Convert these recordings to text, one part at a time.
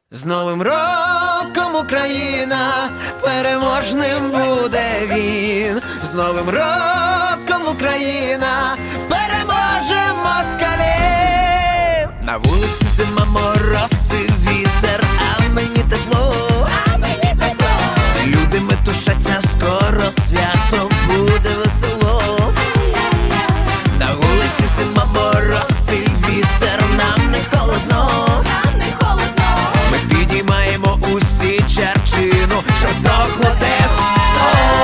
З Новим роком, Україна, переможним буде він. З Новим роком, Україна, переможе москалів. На вулиці зима, мороз і вітер, а мені тепло, всі люди метушаться, скоро свято буде весело. На вулиці зима, мороз і вітер, нам не холодно. Підіймаємо усі черчину, щоб здохло тепло.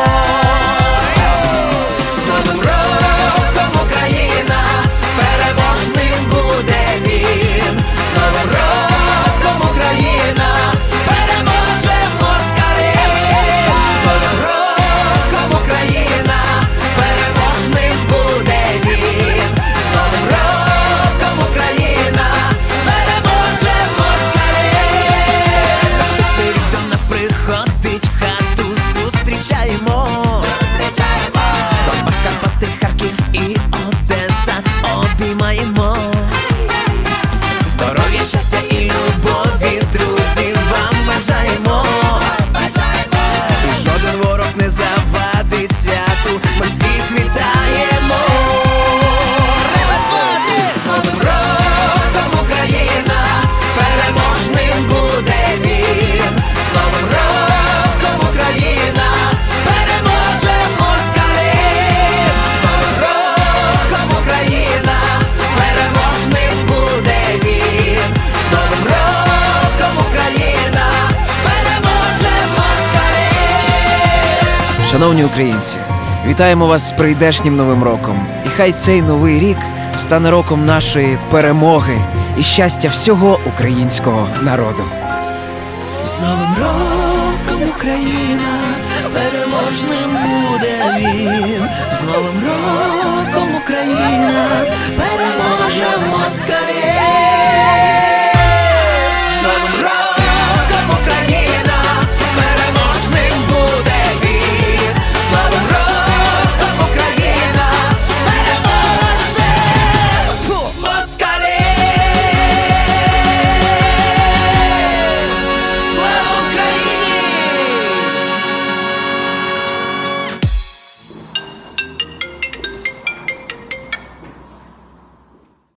З Новим роком, Україна, переможним буде він. З Новим роком, Україна, переможе москалів. З Новим роком, Україна, переможним буде він. З Новим роком, Україна, переможе москалів. До нас приходить в хату, зустрічаємо. Донбас, Карпати, Харків і Одеса обіймаємо. Здоров'я, щастя і любові, друзі, вам бажаємо. І жоден ворог не завадить святу, ми всіх вітаємо. З Новим роком, Україна, переможним буде він. З Новим роком, Україна, переможе москалів. З Новим роком, Україна, переможним буде він. З Новим роком, Україна, переможе москалів. Шановні українці, вітаємо вас з прийдешнім Новим роком. І хай цей новий рік стане роком нашої перемоги і щастя всього українського народу. З Новим роком, Україна, переможним буде він. З